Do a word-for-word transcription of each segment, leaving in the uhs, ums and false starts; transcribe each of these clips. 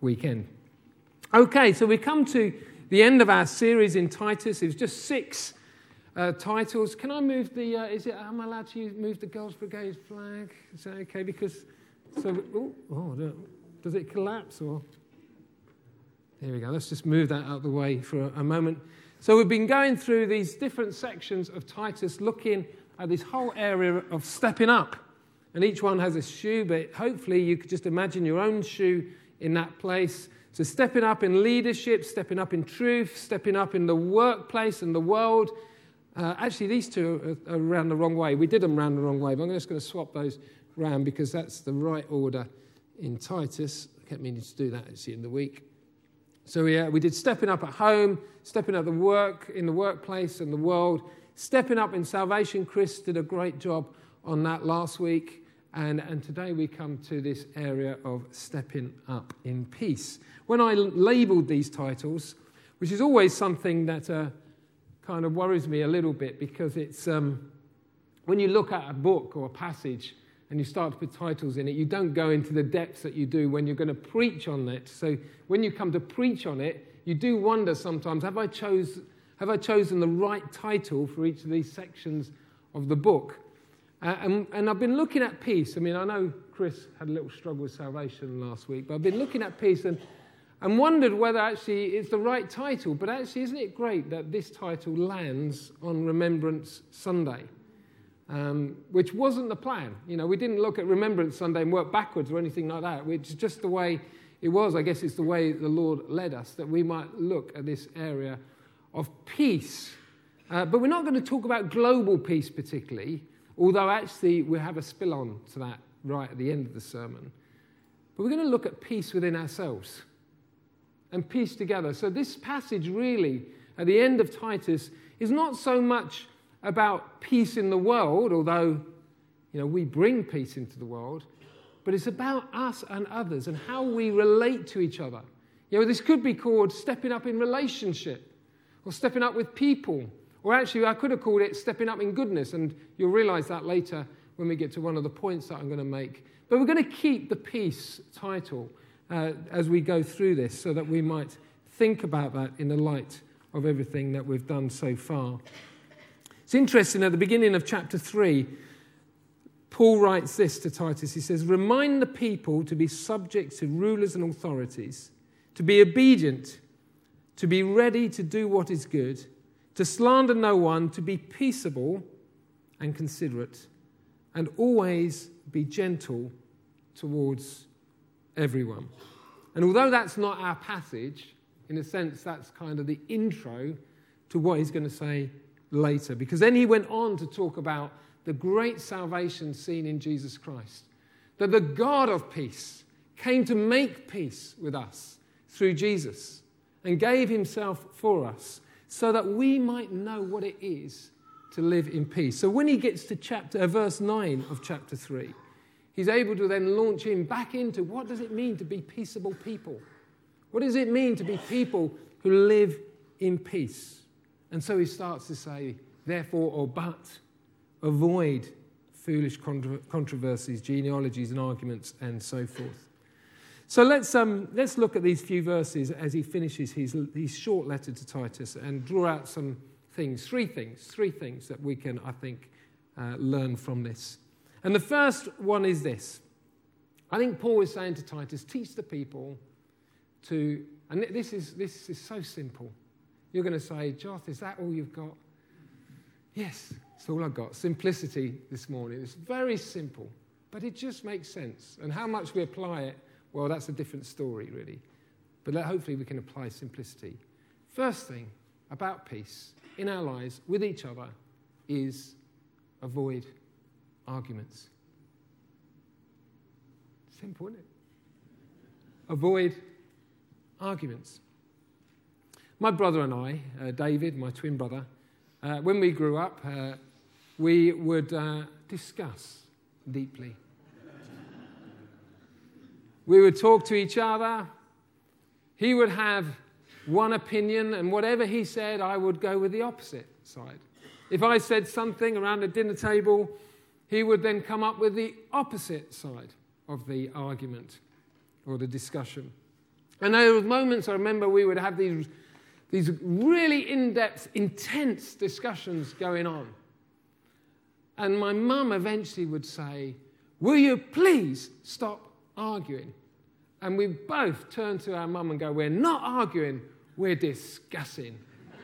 weekend. Okay, so we come to the end of our series in Titus. It was just six uh, titles. Can I move the, uh, is it, am I allowed to use, move the Girls' Brigade flag? Is that okay? Because, so, oh, oh, does it collapse or? There we go. Let's just move that out of the way for a, a moment. So we've been going through these different sections of Titus, looking at this whole area of stepping up. And each one has a shoe, but hopefully you could just imagine your own shoe in that place. So stepping up in leadership, stepping up in truth, stepping up in the workplace and the world. Uh, actually, these two are, are around the wrong way. We did them around the wrong way, but I'm just going to swap those round because that's the right order in Titus. I kept meaning to do that actually in the week. So we, uh, we did stepping up at home, stepping up the work in the workplace and the world, stepping up in salvation. Chris did a great job on that last week. And, and today we come to this area of stepping up in peace. When I labelled these titles, which is always something that uh, kind of worries me a little bit, because it's um, when you look at a book or a passage and you start to put titles in it, you don't go into the depths that you do when you're going to preach on it. So when you come to preach on it, you do wonder sometimes, have I chose, have I chosen the right title for each of these sections of the book? Uh, and, and I've been looking at peace. I mean, I know Chris had a little struggle with salvation last week, but I've been looking at peace and, and wondered whether actually it's the right title. But actually, isn't it great that this title lands on Remembrance Sunday, um, which wasn't the plan. You know, we didn't look at Remembrance Sunday and work backwards or anything like that, which is just the way it was. I guess it's the way the Lord led us, that we might look at this area of peace. Uh, but we're not going to talk about global peace particularly, although actually we have a spill on to that right at the end of the sermon. But we're going to look at peace within ourselves and peace together. So this passage really, at the end of Titus, is not so much about peace in the world, although, you know, we bring peace into the world, but it's about us and others and how we relate to each other. You know, this could be called stepping up in relationship or stepping up with people. Or actually, I could have called it stepping up in goodness, and you'll realise that later when we get to one of the points that I'm going to make. But we're going to keep the peace title uh, as we go through this so that we might think about that in the light of everything that we've done so far. It's interesting, at the beginning of chapter three, Paul writes this to Titus. He says, "Remind the people to be subject to rulers and authorities, to be obedient, to be ready to do what is good, to slander no one, to be peaceable and considerate, and always be gentle towards everyone." And although that's not our passage, in a sense, that's kind of the intro to what he's going to say later. Because then he went on to talk about the great salvation seen in Jesus Christ, that the God of peace came to make peace with us through Jesus and gave himself for us, so that we might know what it is to live in peace. So when he gets to chapter, uh, verse nine of chapter three, he's able to then launch him back into what does it mean to be peaceable people? What does it mean to be people who live in peace? And so he starts to say, therefore, or but, avoid foolish contro- controversies, genealogies and arguments and so forth. So let's um, let's look at these few verses as he finishes his, his short letter to Titus and draw out some things, three things, three things that we can, I think, uh, learn from this. And the first one is this. I think Paul is saying to Titus, teach the people to, and this is this is so simple. You're going to say, Joth, is that all you've got? Yes, it's all I've got. Simplicity this morning. It's very simple, but it just makes sense. And how much we apply it, well, that's a different story, really. But hopefully we can apply simplicity. First thing about peace in our lives with each other is avoid arguments. Simple, isn't it? Avoid arguments. My brother and I, uh, David, my twin brother, uh, when we grew up, uh, we would uh, discuss deeply. We would talk to each other. He would have one opinion, and whatever he said, I would go with the opposite side. If I said something around the dinner table, he would then come up with the opposite side of the argument or the discussion. And there were moments, I remember, we would have these, these really in-depth, intense discussions going on. And my mum eventually would say, will you please stop arguing? And we both turn to our mum and go, we're not arguing, we're discussing.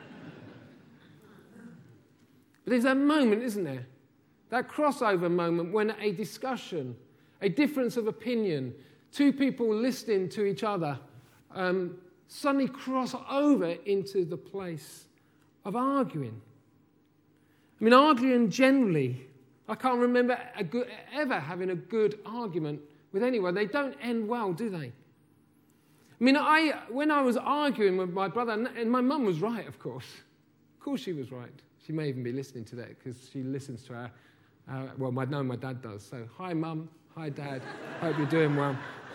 But there's that moment, isn't there? That crossover moment when a discussion, a difference of opinion, two people listening to each other, um, suddenly cross over into the place of arguing. I mean, arguing generally, I can't remember a good, ever having a good argument with anyone. They don't end well, do they? I mean, I when I was arguing with my brother, and my mum was right, of course. Of course she was right. She may even be listening to that because she listens to our, uh, well, I know my dad does. So, hi, Mum. Hi, Dad. Hope you're doing well.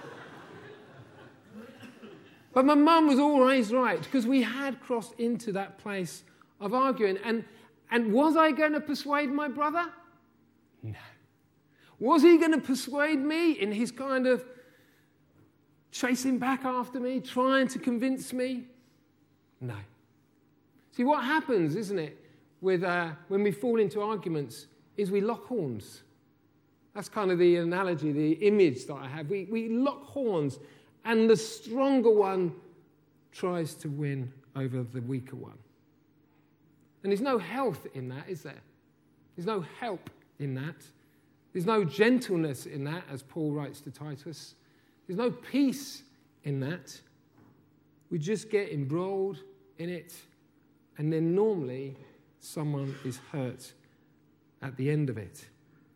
But my mum was always right because we had crossed into that place of arguing. And, and was I going to persuade my brother? No. Was he going to persuade me in his kind of chasing back after me, trying to convince me? No. See, what happens, isn't it, with uh, when we fall into arguments is we lock horns. That's kind of the analogy, the image that I have. We, we lock horns, and the stronger one tries to win over the weaker one. And there's no health in that, is there? There's no help in that. There's no gentleness in that, as Paul writes to Titus. There's no peace in that. We just get embroiled in it, and then normally someone is hurt at the end of it.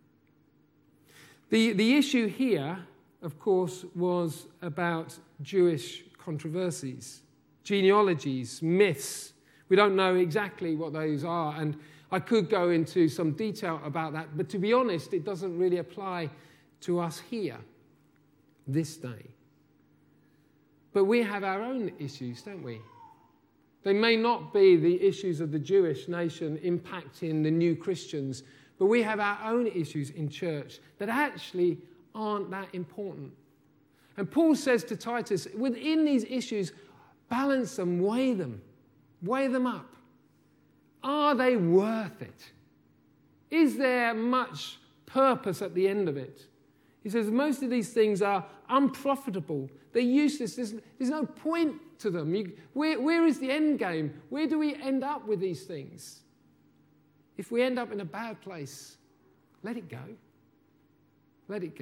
The, the issue here, of course, was about Jewish controversies, genealogies, myths. We don't know exactly what those are, and I could go into some detail about that, but to be honest, it doesn't really apply to us here, this day. But we have our own issues, don't we? They may not be the issues of the Jewish nation impacting the new Christians, but we have our own issues in church that actually aren't that important. And Paul says to Titus, within these issues, balance them, weigh them, weigh them up. Are they worth it? Is there much purpose at the end of it? He says most of these things are unprofitable. They're useless. There's, there's no point to them. You, where, where is the end game? Where do we end up with these things? If we end up in a bad place, let it go. Let it go.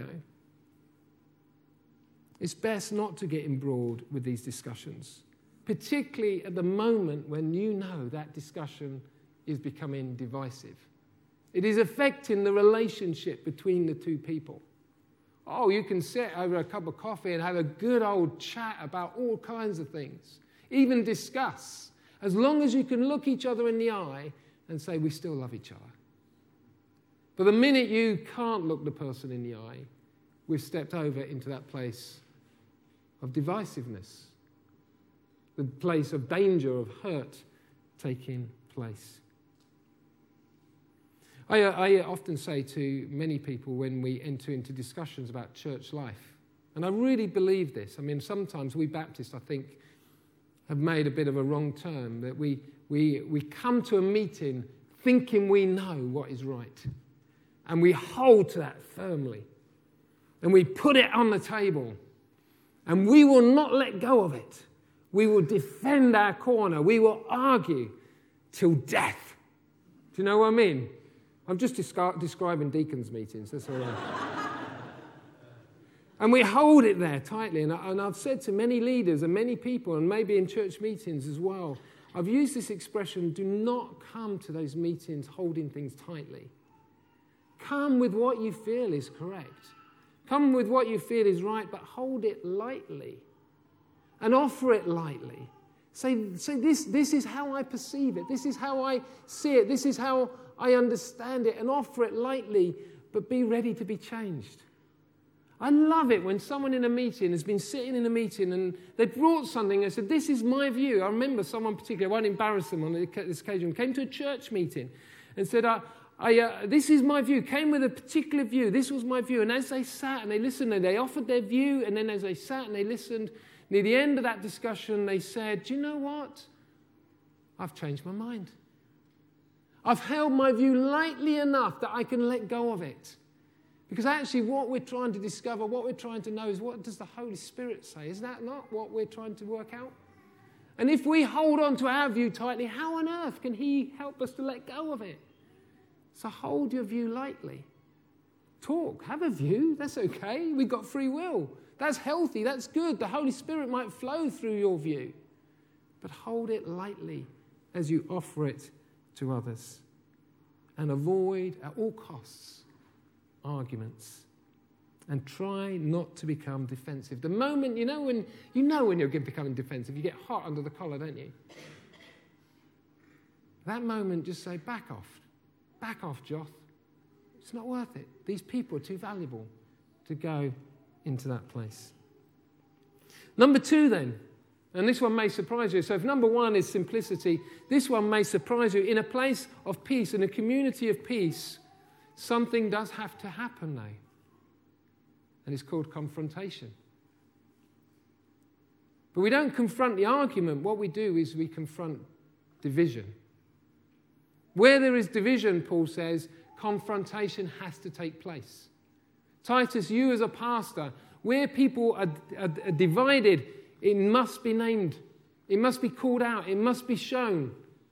It's best not to get embroiled with these discussions, particularly at the moment when you know that discussion is becoming divisive. It is affecting the relationship between the two people. Oh, you can sit over a cup of coffee and have a good old chat about all kinds of things, even discuss, as long as you can look each other in the eye and say, we still love each other. But the minute you can't look the person in the eye, we've stepped over into that place of divisiveness, the place of danger, of hurt taking place. I, I often say to many people when we enter into discussions about church life, and I really believe this. I mean, sometimes we Baptists, I think, have made a bit of a wrong turn, that we, we, we come to a meeting thinking we know what is right, and we hold to that firmly, and we put it on the table, and we will not let go of it. We will defend our corner. We will argue till death. Do you know what I mean? I'm just descri- describing deacons' meetings, that's all right. And we hold it there tightly. And, I, and I've said to many leaders and many people, and maybe in church meetings as well, I've used this expression, do not come to those meetings holding things tightly. Come with what you feel is correct. Come with what you feel is right, but hold it lightly. And offer it lightly. Say, say this, this is how I perceive it. This is how I see it. This is how I understand it. And offer it lightly, but be ready to be changed. I love it when someone in a meeting has been sitting in a meeting and they brought something and said, this is my view. I remember someone particularly, I won't embarrass them on this occasion, came to a church meeting and said, I, I, uh, this is my view, came with a particular view. This was my view. And as they sat and they listened and they offered their view, and then as they sat and they listened, Near the end of that discussion, they said, do you know what? I've changed my mind. I've held my view lightly enough that I can let go of it. Because actually what we're trying to discover, what we're trying to know is, what does the Holy Spirit say? Is that not what we're trying to work out? And if we hold on to our view tightly, how on earth can he help us to let go of it? So hold your view lightly. Talk, have a view, that's okay. We've got free will. That's healthy, that's good. The Holy Spirit might flow through your view. But hold it lightly as you offer it to others. And avoid at all costs arguments. And try not to become defensive. The moment, you know when you know when you're becoming defensive, you get hot under the collar, don't you? That moment, just say, back off. Back off, Joth. It's not worth it. These people are too valuable to go into that place. Number two then, and this one may surprise you. So if number one is simplicity, this one may surprise you. In a place of peace, in a community of peace, something does have to happen now. And it's called confrontation. But we don't confront the argument. What we do is we confront division. Where there is division, Paul says, confrontation has to take place. Titus, you as a pastor, where people are, are, are divided, it must be named. It must be called out. It must be shown.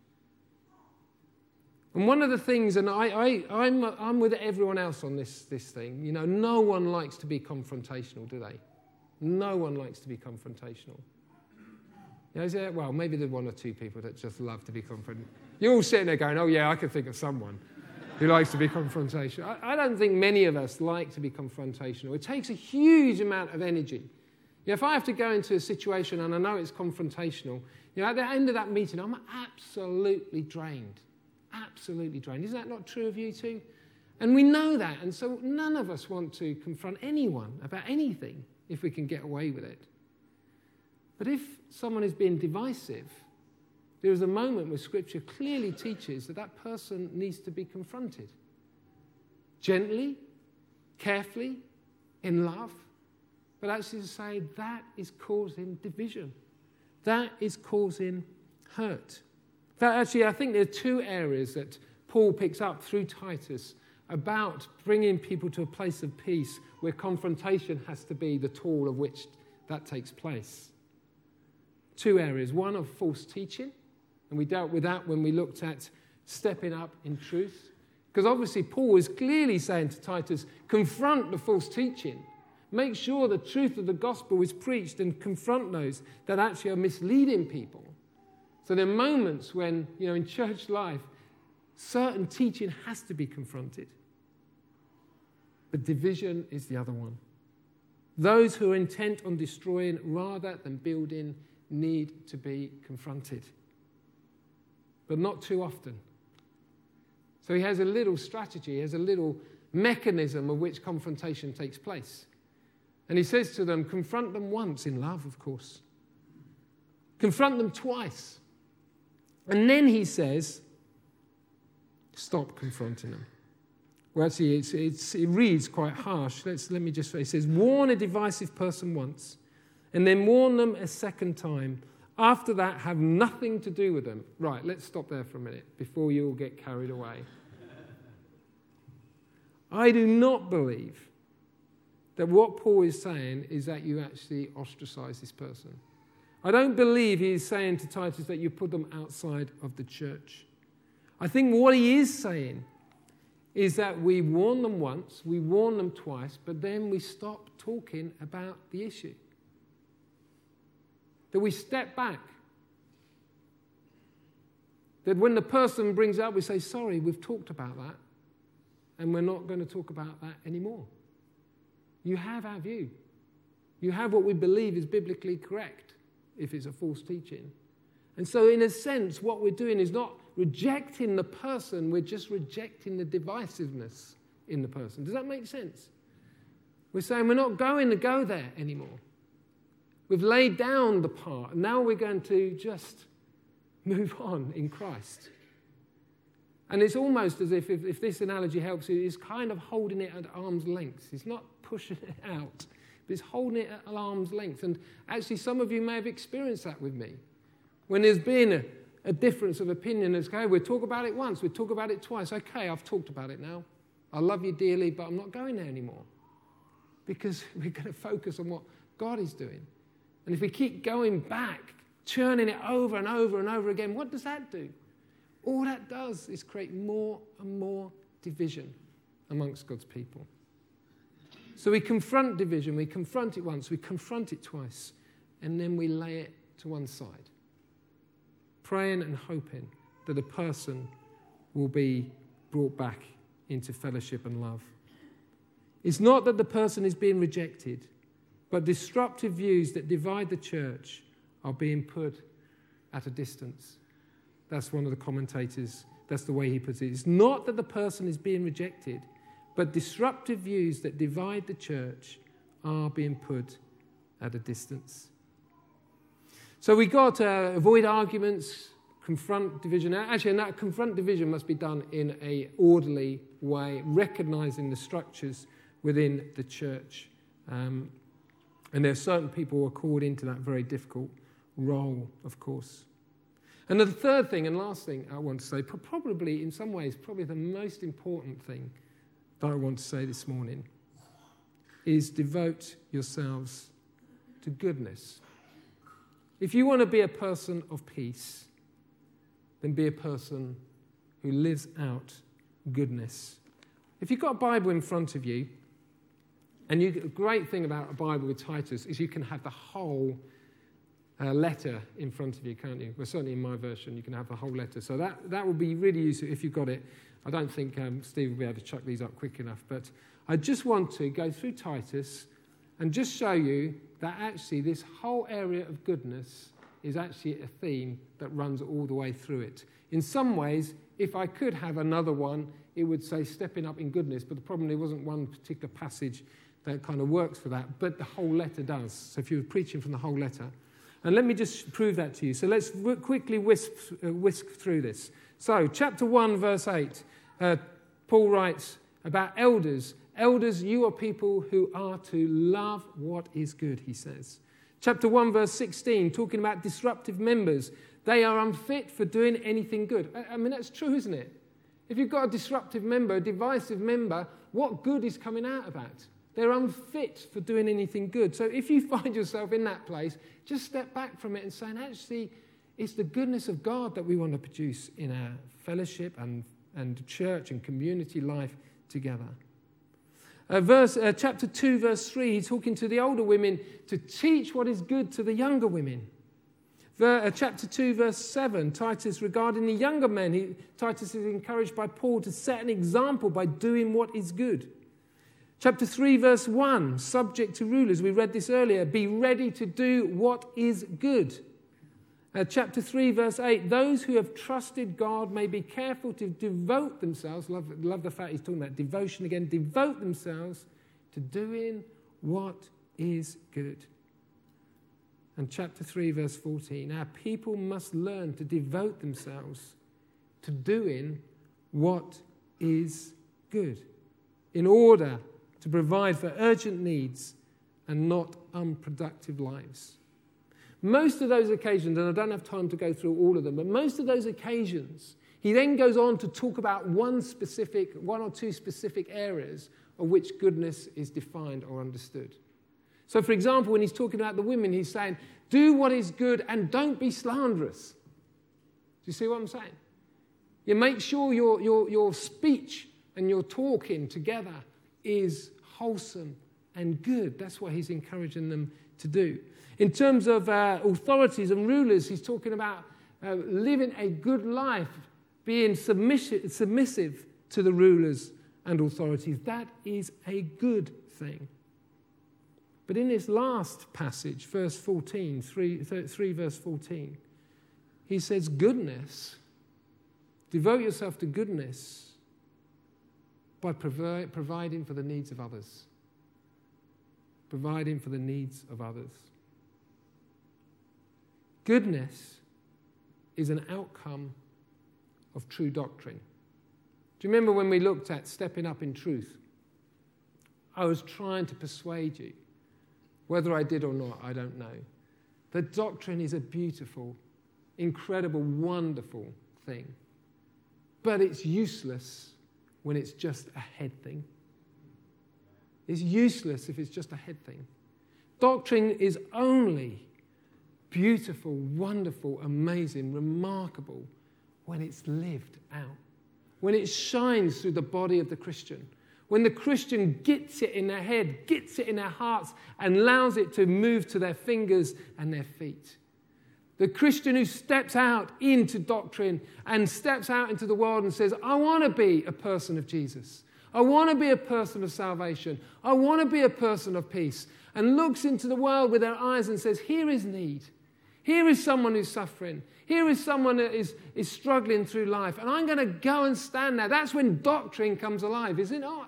And one of the things, and I, I, I'm, I'm with everyone else on this, this thing, you know, no one likes to be confrontational, do they? No one likes to be confrontational. You know, is there, well, maybe there's one or two people that just love to be confrontational. You're all sitting there going, oh yeah, I can think of someone who likes to be confrontational. I, I don't think many of us like to be confrontational. It takes a huge amount of energy. You know, if I have to go into a situation and I know it's confrontational, you know, at the end of that meeting, I'm absolutely drained. Absolutely drained. Isn't that not true of you too? And we know that, and so none of us want to confront anyone about anything if we can get away with it. But if someone is being divisive, there is a moment where Scripture clearly teaches that that person needs to be confronted. Gently, carefully, in love, but actually to say that is causing division. That is causing hurt. That actually, I think there are two areas that Paul picks up through Titus about bringing people to a place of peace where confrontation has to be the tool of which that takes place. Two areas. One of false teaching, and we dealt with that when we looked at stepping up in truth. Because obviously Paul is clearly saying to Titus, confront the false teaching. Make sure the truth of the gospel is preached and confront those that actually are misleading people. So there are moments when, you know, in church life, certain teaching has to be confronted. But division is the other one. Those who are intent on destroying rather than building need to be confronted. But not too often. So he has a little strategy, he has a little mechanism of which confrontation takes place. And he says to them, confront them once in love, of course. Confront them twice. And then he says, stop confronting them. Well, actually, it's, it's, it reads quite harsh. Let's, let me just say, it says, warn a divisive person once, and then warn them a second time. After that, have nothing to do with them. Right, let's stop there for a minute before you all get carried away. I do not believe that what Paul is saying is that you actually ostracize this person. I don't believe he is saying to Titus that you put them outside of the church. I think what he is saying is that we warn them once, we warn them twice, but then we stop talking about the issue. That we step back. That when the person brings up, we say, sorry, we've talked about that, and we're not going to talk about that anymore. You have our view. You have what we believe is biblically correct, if it's a false teaching. And so in a sense, what we're doing is not rejecting the person, we're just rejecting the divisiveness in the person. Does that make sense? We're saying we're not going to go there anymore. We've laid down the part, and now we're going to just move on in Christ. And it's almost as if, if, if this analogy helps you, it's kind of holding it at arm's length. It's not pushing it out, but it's holding it at arm's length. And actually, some of you may have experienced that with me. When there's been a, a difference of opinion, it's okay, we'll talk about it once, we'll talk about it twice. Okay, I've talked about it now. I love you dearly, but I'm not going there anymore. Because we're going to focus on what God is doing. And if we keep going back, churning it over and over and over again, what does that do? All that does is create more and more division amongst God's people. So we confront division, we confront it once, we confront it twice, and then we lay it to one side, praying and hoping that a person will be brought back into fellowship and love. It's not that the person is being rejected, but disruptive views that divide the church are being put at a distance. That's one of the commentators, that's the way he puts it. It's not that the person is being rejected, but disruptive views that divide the church are being put at a distance. So we got to avoid arguments, confront division. Actually, and that confront division must be done in an orderly way, recognizing the structures within the church. Um, and there are certain people who are called into that very difficult role, of course. And the third thing and last thing I want to say, probably in some ways, probably the most important thing that I want to say this morning, is devote yourselves to goodness. If you want to be a person of peace, then be a person who lives out goodness. If you've got a Bible in front of you, and you, the great thing about a Bible with Titus is you can have the whole uh, letter in front of you, can't you? Well, certainly in my version, you can have the whole letter. So that, that would be really useful if you've got it. I don't think um, Steve will be able to chuck these up quick enough, but I just want to go through Titus and just show you that actually this whole area of goodness is actually a theme that runs all the way through it. In some ways, if I could have another one, it would say stepping up in goodness, but the problem there wasn't one particular passage that kind of works for that, but the whole letter does. So if you were preaching from the whole letter. And let me just prove that to you. So let's w- quickly whisk, uh, whisk through this. So chapter one, verse eight, uh, Paul writes about elders. Elders, you are people who are to love what is good, he says. Chapter one, verse sixteen, talking about disruptive members. They are unfit for doing anything good. I, I mean, that's true, isn't it? If you've got a disruptive member, a divisive member, what good is coming out of that? They're unfit for doing anything good. So if you find yourself in that place, just step back from it and say, actually, it's the goodness of God that we want to produce in our fellowship and, and church and community life together. Uh, verse, uh, chapter two, verse three, he's talking to the older women to teach what is good to the younger women. Ver, uh, chapter two, verse seven, Titus, regarding the younger men, he, Titus is encouraged by Paul to set an example by doing what is good. Chapter three, verse one, subject to rulers. We read this earlier. Be ready to do what is good. Uh, chapter three, verse eight, those who have trusted God may be careful to devote themselves. Love, love the fact he's talking about devotion again. Devote themselves to doing what is good. And chapter three, verse fourteen, our people must learn to devote themselves to doing what is good in order to provide for urgent needs and not unproductive lives. Most of those occasions, and I don't have time to go through all of them, but most of those occasions, he then goes on to talk about one specific, one or two specific areas of which goodness is defined or understood. So, for example, when he's talking about the women, he's saying, do what is good and don't be slanderous. Do you see what I'm saying? You make sure your, your, your speech and your talking together is wholesome and good. That's what he's encouraging them to do. In terms of uh, authorities and rulers, he's talking about uh, living a good life, being submissive, submissive to the rulers and authorities. That is a good thing. But in this last passage, verse fourteen, three, three verse fourteen, he says goodness, devote yourself to goodness by provi- providing for the needs of others. Providing for the needs of others. Goodness is an outcome of true doctrine. Do you remember when we looked at stepping up in truth? I was trying to persuade you Whether I did or not, I don't know. The doctrine is a beautiful, incredible, wonderful thing. But it's useless when it's just a head thing. It's useless if it's just a head thing. Doctrine is only beautiful, wonderful, amazing, remarkable when it's lived out. When it shines through the body of the Christian. When the Christian gets it in their head, gets it in their hearts, and allows it to move to their fingers and their feet. The Christian who steps out into doctrine and steps out into the world and says, I want to be a person of Jesus. I want to be a person of salvation. I want to be a person of peace. And looks into the world with their eyes and says, here is need. Here is someone who's suffering. Here is someone that is, is struggling through life. And I'm going to go and stand there. That's when doctrine comes alive, is it not?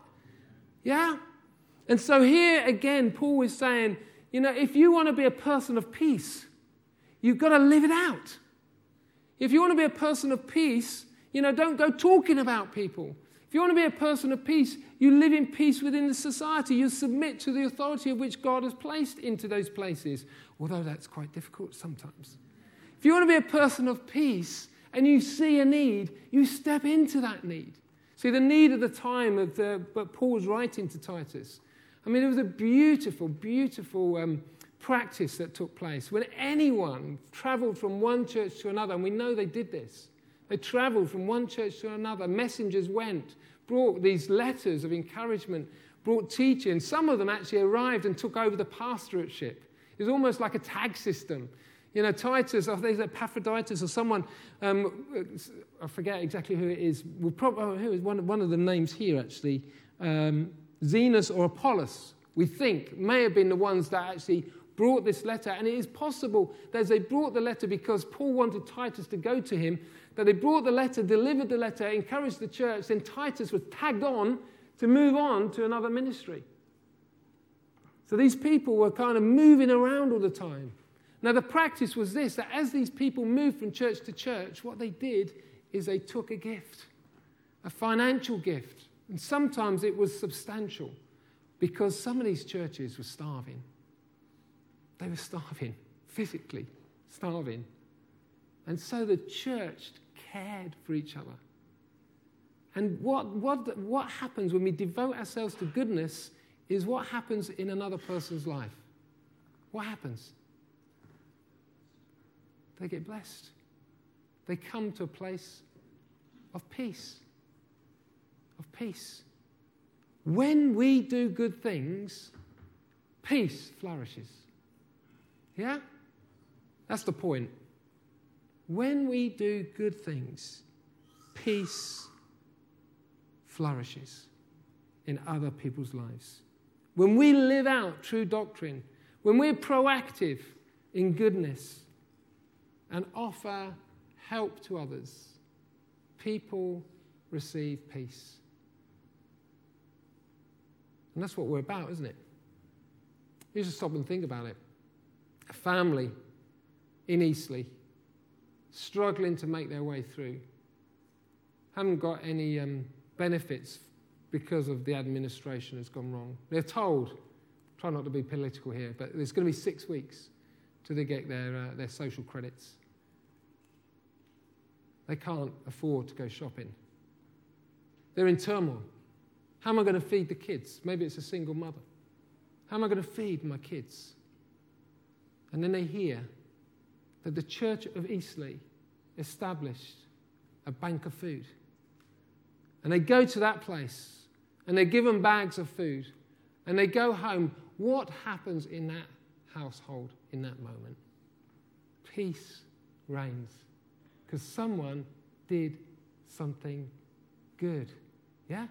Yeah? And so here again, Paul is saying, you know, if you want to be a person of peace, you've got to live it out. If you want to be a person of peace, you know, don't go talking about people. If you want to be a person of peace, you live in peace within the society. You submit to the authority of which God has placed into those places, although that's quite difficult sometimes. If you want to be a person of peace and you see a need, you step into that need. See, the need of the time of the, but Paul's writing to Titus. I mean, it was a beautiful, beautiful um, practice that took place. When anyone traveled from one church to another, and we know they did this, they traveled from one church to another, messengers went, brought these letters of encouragement, brought teaching. Some of them actually arrived and took over the pastorateship. It was almost like a tag system. You know, Titus, I think it's Epaphroditus or someone, um, I forget exactly who it is. We'll probably, oh, who is one, one of the names here, actually. Um, Zenos or Apollos, we think, may have been the ones that actually brought this letter. And it is possible that as they brought the letter because Paul wanted Titus to go to him, that they brought the letter, delivered the letter, encouraged the church, then Titus was tagged on to move on to another ministry. So these people were kind of moving around all the time. Now, the practice was this, that as these people moved from church to church, what they did is they took a gift, a financial gift. And sometimes it was substantial because some of these churches were starving. They were starving, physically starving. And so the church cared for each other. And what, what, what happens when we devote ourselves to goodness is what happens in another person's life. What happens? They get blessed. They come to a place of peace. Of peace. When we do good things, peace flourishes. Yeah? That's the point. When we do good things, peace flourishes in other people's lives. When we live out true doctrine, when we're proactive in goodness and offer help to others, people receive peace. And that's what we're about, isn't it? You just stop and think about it. A family in Eastleigh, struggling to make their way through, haven't got any um, benefits because of the administration has gone wrong. They're told, try not to be political here, but there's going to be six weeks till they get their, uh, their social credits. They can't afford to go shopping. They're in turmoil. How am I going to feed the kids? Maybe it's a single mother. How am I going to feed my kids? And then they hear that the Church of Eastleigh established a bank of food. And they go to that place and they're given bags of food and they go home. What happens in that household in that moment? Peace reigns because someone did something good. Yeah?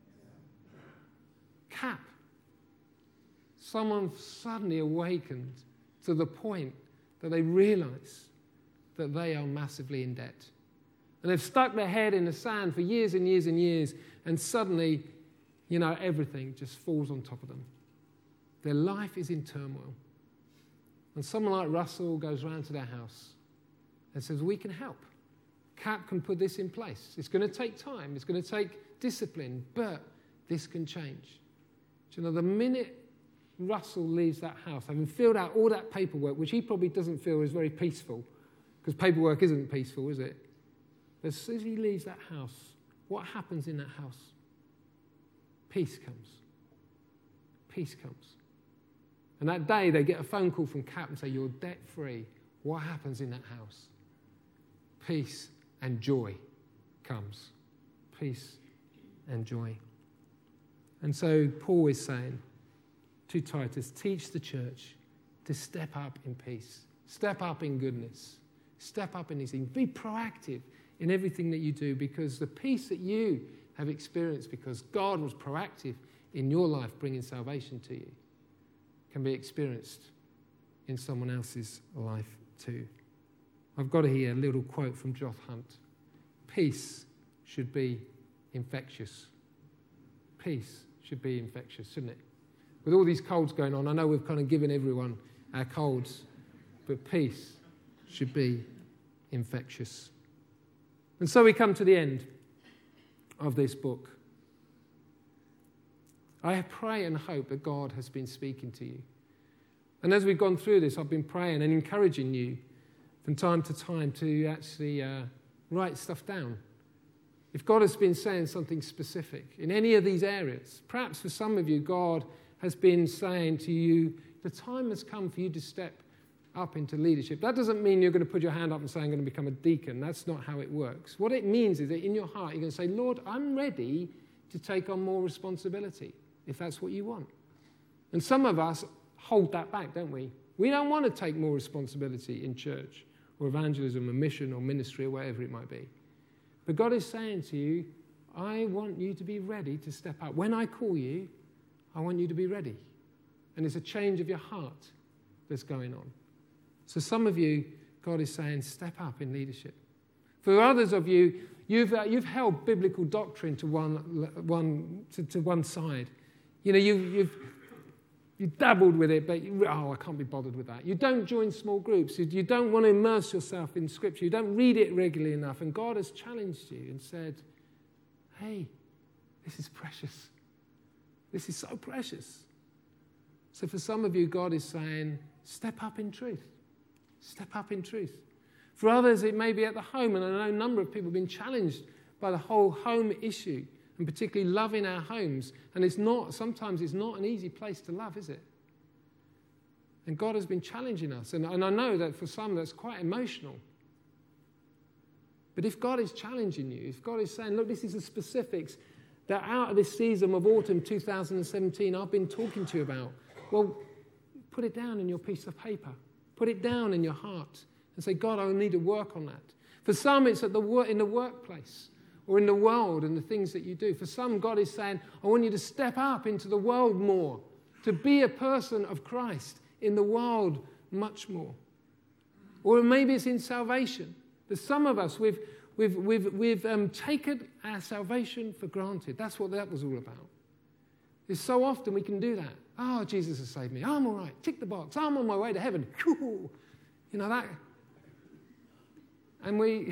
Cap. Someone suddenly awakened to the point that they realize that they are massively in debt. And they've stuck their head in the sand for years and years and years, and suddenly, you know, everything just falls on top of them. Their life is in turmoil. And someone like Russell goes round to their house and says, we can help. Cap can put this in place. It's going to take time. It's going to take discipline, but this can change. Do you know, the minute Russell leaves that house, having filled out all that paperwork, which he probably doesn't feel is very peaceful, because paperwork isn't peaceful, is it? But as soon as he leaves that house, what happens in that house? Peace comes. Peace comes. And that day, they get a phone call from Cap and say, you're debt-free. What happens in that house? Peace and joy comes. Peace and joy. And so Paul is saying to Titus, teach the church to step up in peace, step up in goodness, step up in these things. Be proactive in everything that you do, because the peace that you have experienced because God was proactive in your life bringing salvation to you can be experienced in someone else's life too. I've got here a little quote from Josh Hunt. Peace should be infectious. Peace should be infectious, shouldn't it? With all these colds going on, I know we've kind of given everyone our colds, but peace should be infectious. And so we come to the end of this book. I pray and hope that God has been speaking to you. And as we've gone through this, I've been praying and encouraging you from time to time to actually uh, write stuff down. If God has been saying something specific in any of these areas, perhaps for some of you, God has been saying to you, the time has come for you to step up into leadership. That doesn't mean you're going to put your hand up and say, I'm going to become a deacon. That's not how it works. What it means is that in your heart, you're going to say, Lord, I'm ready to take on more responsibility, if that's what you want. And some of us hold that back, don't we? We don't want to take more responsibility in church or evangelism or mission or ministry or whatever it might be. But God is saying to you, I want you to be ready to step up. When I call you, I want you to be ready. And it's a change of your heart that's going on. So some of you, God is saying, step up in leadership. For others of you, you've, uh, you've held biblical doctrine to one, one, to, to one side. You know, you, you've, you've dabbled with it, but, you, oh, I can't be bothered with that. You don't join small groups. You, you don't want to immerse yourself in Scripture. You don't read it regularly enough. And God has challenged you and said, hey, this is precious. This is so precious. So for some of you, God is saying, step up in truth. Step up in truth. For others, it may be at the home, and I know a number of people have been challenged by the whole home issue, and particularly loving our homes. And it's not, sometimes it's not an easy place to love, is it? And God has been challenging us. And, and I know that for some, that's quite emotional. But if God is challenging you, if God is saying, look, this is the specifics that out of this season of autumn two thousand seventeen I've been talking to you about, well, put it down in your piece of paper. Put it down in your heart and say, God, I need to work on that. For some, it's at the wor- in the workplace or in the world and the things that you do. For some, God is saying, I want you to step up into the world more, to be a person of Christ in the world much more. Or maybe it's in salvation. There's some of us, we've, we've, we've, we've um, taken our salvation for granted. That's what that was all about. It's so often we can do that. Oh, Jesus has saved me. I'm all right. Tick the box. I'm on my way to heaven. You know that? And we,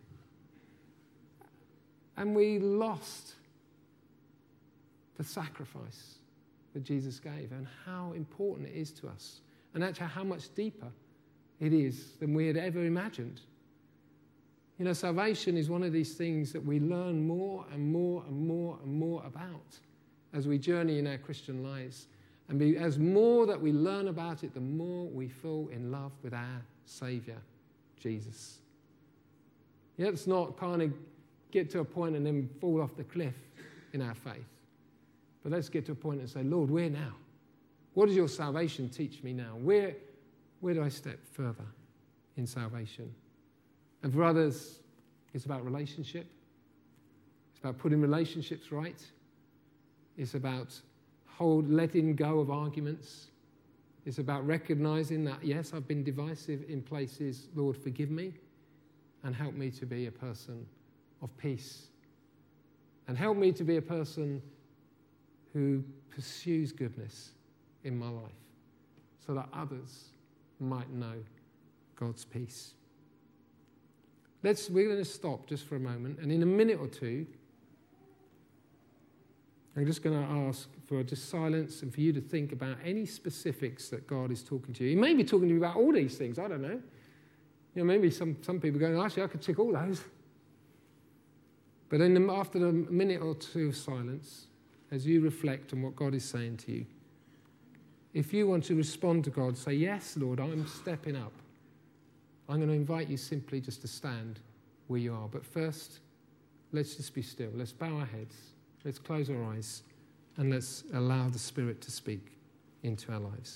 and we lost the sacrifice that Jesus gave and how important it is to us. And actually how much deeper it is than we had ever imagined. You know, salvation is one of these things that we learn more and more and more and more about as we journey in our Christian lives. And be, as more that we learn about it, the more we fall in love with our Saviour, Jesus. Yeah, it's not kind of get to a point and then fall off the cliff in our faith. But let's get to a point and say, Lord, where now? What does your salvation teach me now? Where, where do I step further in salvation? And for others, it's about relationship. It's about putting relationships right. It's about hold, letting go of arguments. It's about recognizing that, yes, I've been divisive in places. Lord, forgive me and help me to be a person of peace. And help me to be a person who pursues goodness in my life so that others might know God's peace. Let's, we're going to stop just for a moment, and in a minute or two, I'm just going to ask for just silence and for you to think about any specifics that God is talking to you. He may be talking to you about all these things, I don't know. You know, maybe some, some people go, actually, I could tick all those. But in the, after a minute or two of silence, as you reflect on what God is saying to you, if you want to respond to God, say, yes, Lord, I'm stepping up. I'm going to invite you simply just to stand where you are. But first, let's just be still. Let's bow our heads. Let's close our eyes. And let's allow the Spirit to speak into our lives.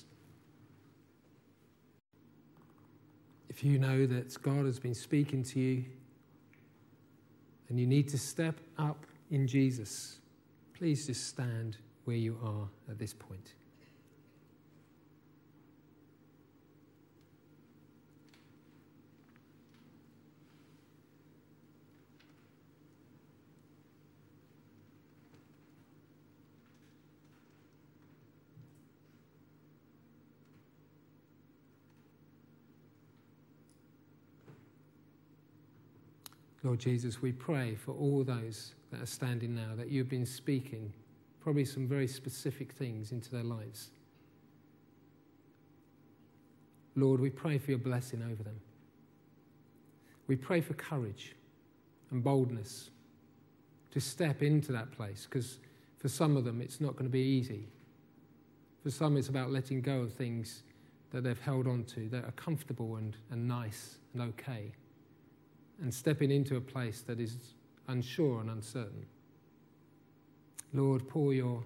If you know that God has been speaking to you and you need to step up in Jesus, please just stand where you are at this point. Lord Jesus, we pray for all those that are standing now, that you've been speaking probably some very specific things into their lives. Lord, we pray for your blessing over them. We pray for courage and boldness to step into that place, because for some of them it's not going to be easy. For some it's about letting go of things that they've held on to that are comfortable and, and nice and okay, and stepping into a place that is unsure and uncertain. Lord, pour your,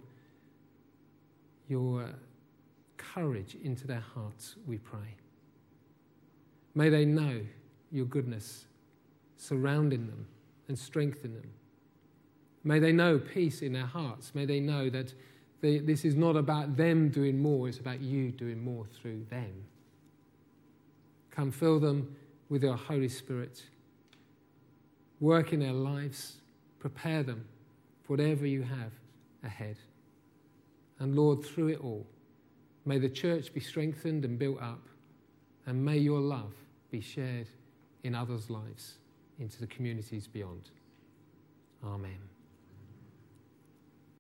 your courage into their hearts, we pray. May they know your goodness surrounding them and strengthening them. May they know peace in their hearts. May they know that they, this is not about them doing more, it's about you doing more through them. Come fill them with your Holy Spirit. Work in their lives, prepare them for whatever you have ahead. And Lord, through it all, may the church be strengthened and built up, and may your love be shared in others' lives into the communities beyond. Amen.